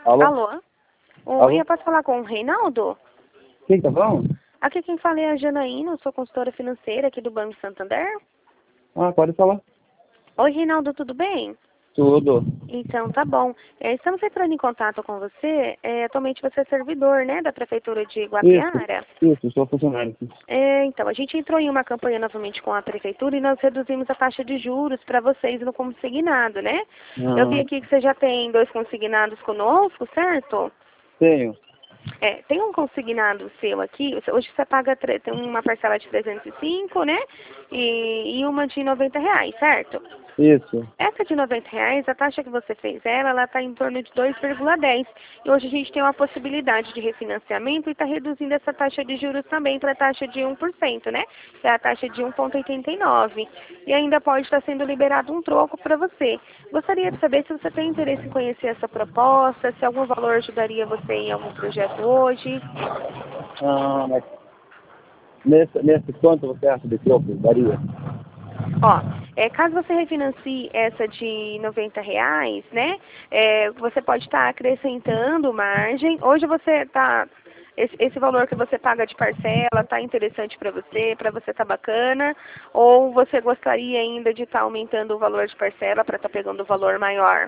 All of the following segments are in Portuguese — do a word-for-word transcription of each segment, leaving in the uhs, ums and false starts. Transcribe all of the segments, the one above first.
Alô? Alô? Oi, Alô? eu posso falar com o Reinaldo? Quem tá falando? Aqui quem fala é a Janaína, eu sou consultora financeira aqui do Banco Santander. Ah, pode falar. Oi, Reinaldo, tudo bem? Tudo. Então, tá bom. É, estamos entrando em contato com você. É, atualmente você é servidor, né, da Prefeitura de Isso, Guapiara. isso, sou funcionário aqui. É, então, a gente entrou em uma campanha novamente com a Prefeitura e nós reduzimos a taxa de juros para vocês no consignado, né? Eu vi Ah, aqui que você já tem dois consignados conosco, certo? tenho. É, tem um consignado seu aqui, hoje você paga, tre- tem uma parcela de trezentos e cinco, né? E, e uma de noventa reais, certo? Isso. Essa de noventa reais, a taxa que você fez ela, ela está em torno de dois vírgula dez. E hoje a gente tem uma possibilidade de refinanciamento e está reduzindo essa taxa de juros também para a taxa de um por cento, né? Que é a taxa de um vírgula oitenta e nove. E ainda pode estar sendo liberado um troco para você. Gostaria de saber se você tem interesse em conhecer essa proposta, se algum valor ajudaria você em algum projeto hoje. Ah, mas nesse, nesse quanto você acha de troco? Daria? Ó, é, caso você refinancie essa de noventa reais, né, é, você pode estar acrescentando margem. Hoje você está, esse, esse valor que você paga de parcela está interessante para você, para você tá bacana, ou você gostaria ainda de estar aumentando o valor de parcela para estar pegando o valor maior?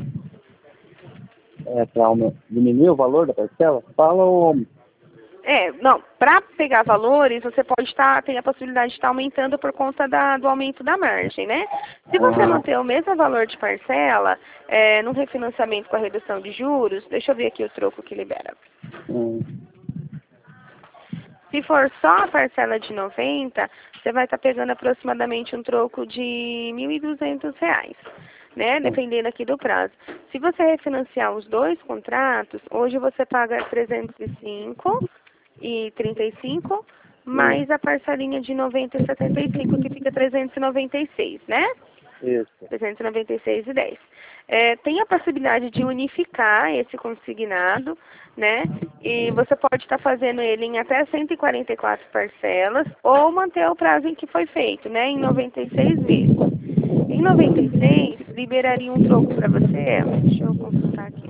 É, pra aumen- diminuir o valor da parcela? Fala o... É, não, para pegar valores, você pode estar, tem a possibilidade de estar aumentando por conta da, do aumento da margem, né? Se você Ah, manter o mesmo valor de parcela, é, no refinanciamento com a redução de juros, deixa eu ver aqui o troco que libera. hum, Se for só a parcela de noventa, você vai estar pegando aproximadamente um troco de mil e duzentos reais, né? hum, Dependendo aqui do prazo. Se você refinanciar os dois contratos, hoje você paga trezentos e cinco e trinta e cinco, hum, mais a parcelinha de noventa e setenta e cinco, que fica trezentos e noventa e seis, né? isso. trezentos e noventa e seis e dez. É, tem a possibilidade de unificar esse consignado, né? E você pode estar fazendo ele em até cento e quarenta e quatro parcelas ou manter o prazo em que foi feito, né? Em noventa e seis vezes. Em noventa e seis, liberaria um troco para você. Deixa eu consultar aqui.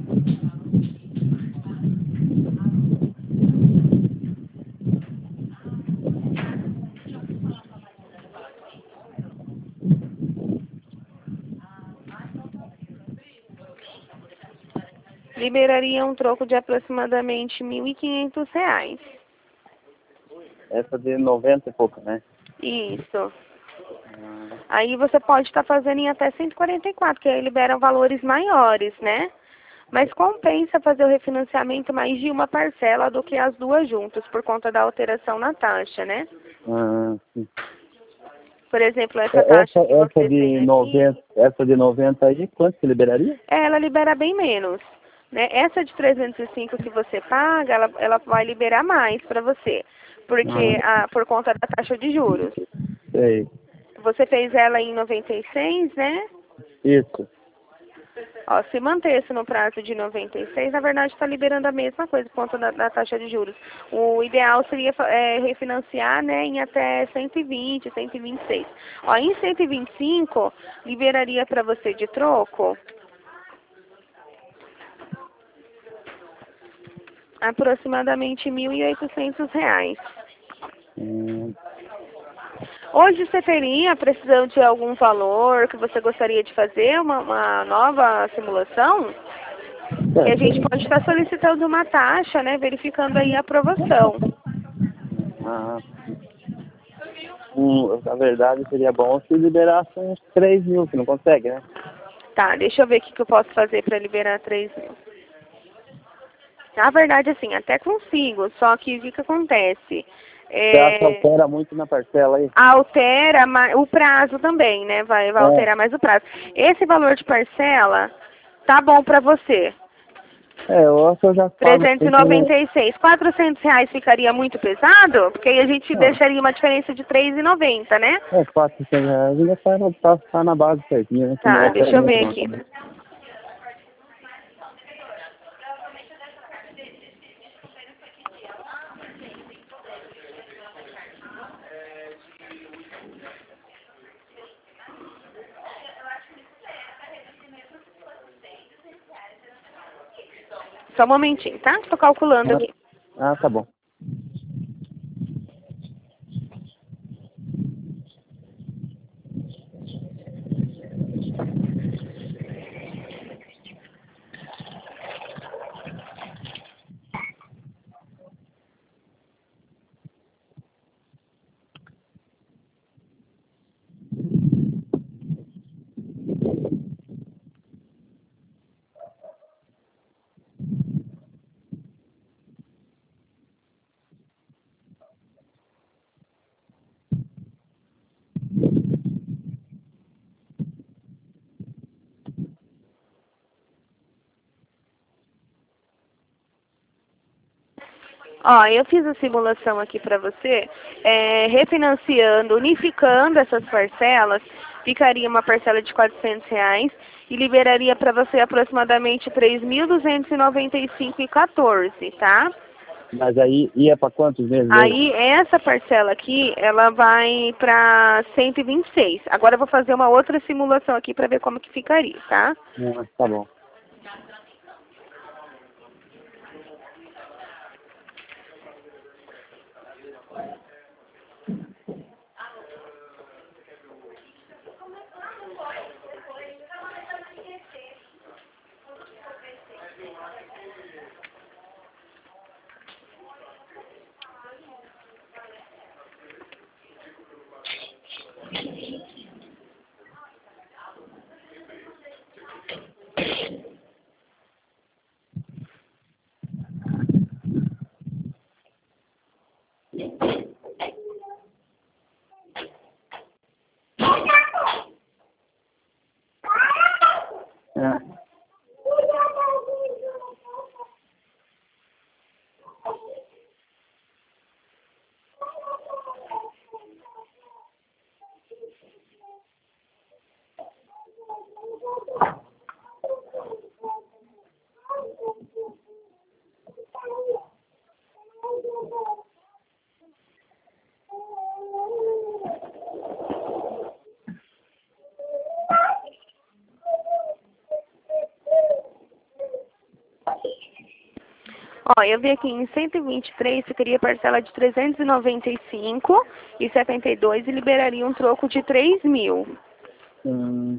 Liberaria um troco de aproximadamente mil e quinhentos reais. Essa de noventa e pouco, né? Isso. Ah, Aí você pode estar fazendo em até cento e quarenta e quatro, que aí liberam valores maiores, né? Mas compensa fazer o refinanciamento mais de uma parcela do que as duas juntas, por conta da alteração na taxa, né? ah, sim. Por exemplo, essa É, taxa Essa, que essa você de tem aqui, noventa, essa de noventa aí, quanto que liberaria? ela libera bem menos, né? Essa de trezentos e cinco que você paga, ela, ela vai liberar mais para você, porque Ah, a, por conta da taxa de juros. sei. Você fez ela em noventa e seis, né? Isso. Ó, se mantesse no prazo de noventa e seis, na verdade está liberando a mesma coisa por conta da, da taxa de juros. O ideal seria é, refinanciar, né, em até cento e vinte, cento e vinte e seis. Ó, em cento e vinte e cinco, liberaria para você de troco aproximadamente mil e oitocentos reais. Hum, Hoje você teria, precisando de algum valor que você gostaria de fazer, uma, uma nova simulação? E a gente pode estar solicitando uma taxa, né, verificando aí a aprovação. ah, hum, na verdade seria bom se liberasse uns três mil, que não consegue, né? Tá, deixa eu ver o que que eu posso fazer para liberar três mil. Na verdade, assim, até consigo, só que o que que acontece? Você acha que É, altera muito na parcela aí? altera ma- o prazo também, né? Vai, vai É, alterar mais o prazo. Esse valor de parcela tá bom para você. é, eu acho que eu já pago trezentos e assim pelo... noventa e seis. quatrocentos reais ficaria muito pesado? Porque aí a gente Não, deixaria uma diferença de três e noventa, né? é quatrocentos reais ainda tá, na- tá, tá na base certinha, né? Que não Tá, altera deixa eu muito ver não aqui. também. Só um momentinho, tá? Tô calculando Ah, aqui. ah, tá bom. Ó, eu fiz a simulação aqui para você, é, refinanciando, unificando essas parcelas, ficaria uma parcela de quatrocentos reais e liberaria para você aproximadamente três mil duzentos e noventa e cinco reais e quatorze, tá? Mas aí ia para quantos meses aí? Aí, essa parcela aqui, ela vai para cento e vinte e seis. Agora eu vou fazer uma outra simulação aqui para ver como que ficaria, tá? Ah, tá bom. Ah. Ó, eu vi aqui em cento e vinte e três, ficaria parcela de trezentos e noventa e cinco reais e setenta e dois centavos e liberaria um troco de três mil. Hum,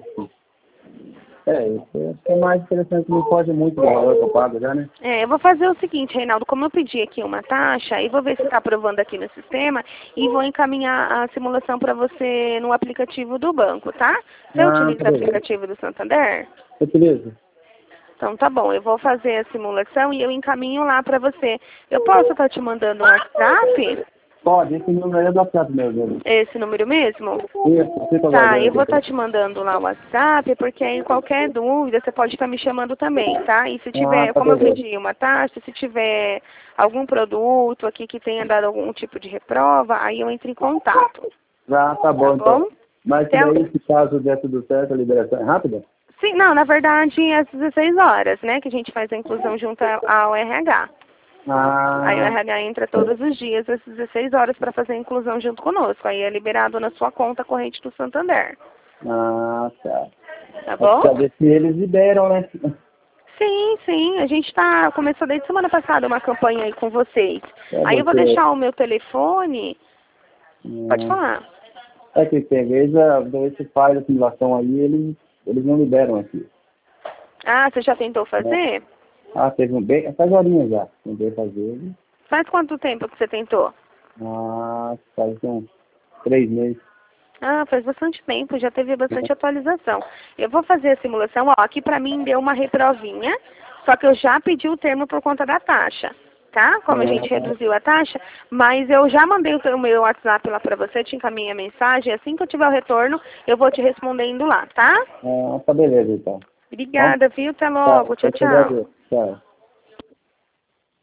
é, isso é mais interessante, não pode muito do valor que eu pago já, né? É, eu vou fazer o seguinte, Reinaldo, como eu pedi aqui uma taxa, eu vou ver se está aprovando aqui no sistema e vou encaminhar a simulação para você no aplicativo do banco, tá? Você Ah, utiliza o beleza. aplicativo do Santander? Beleza. Então tá bom, eu vou fazer a simulação e eu encaminho lá para você. Eu posso estar te mandando um WhatsApp? Pode, esse número aí é do WhatsApp mesmo. Esse número mesmo? Isso, você tá Tá, guardando eu vou aqui. estar te mandando lá o WhatsApp, porque aí qualquer dúvida você pode estar me chamando também, tá? E se tiver, Ah, tá como eu beleza. pedi uma taxa, se tiver algum produto aqui que tenha dado algum tipo de reprova, aí eu entro em contato. Ah, tá bom, Tá bom? então. Mas Tem al- daí, se caso der tudo certo, a liberação é rápida? Sim, não, na verdade é às dezesseis horas, né, que a gente faz a inclusão junto a- ao R H. Aí o Ah, R H entra todos os dias às dezesseis horas para fazer a inclusão junto conosco. Aí é liberado na sua conta corrente do Santander. ah, tá. Tá É bom? pra ver se eles liberam, né? Sim, sim. A gente tá, começou desde semana passada uma campanha aí com vocês. É Aí eu vou você. deixar o meu telefone. Pode Hum, falar. é que tem vezes, a- daí você faz a simulação aí, eles, eles não liberam aqui. Ah, você já tentou Né? fazer? Ah, teve um bem, faz horinha já. Tentei fazer. Faz quanto tempo que você tentou? Ah, faz uns três meses. Ah, faz bastante tempo, já teve bastante atualização. Eu vou fazer a simulação, ó, aqui pra mim deu uma reprovinha, só que eu já pedi o termo por conta da taxa, tá? Como a gente Ah, reduziu a taxa, mas eu já mandei o teu- o meu WhatsApp lá pra você, te encaminhei a mensagem, assim que eu tiver o retorno, eu vou te respondendo lá, tá? ah, tá beleza, então. Tá? Obrigada, viu? Até Tá, logo. Tchau, eu te tchau. agradeço. Tchau.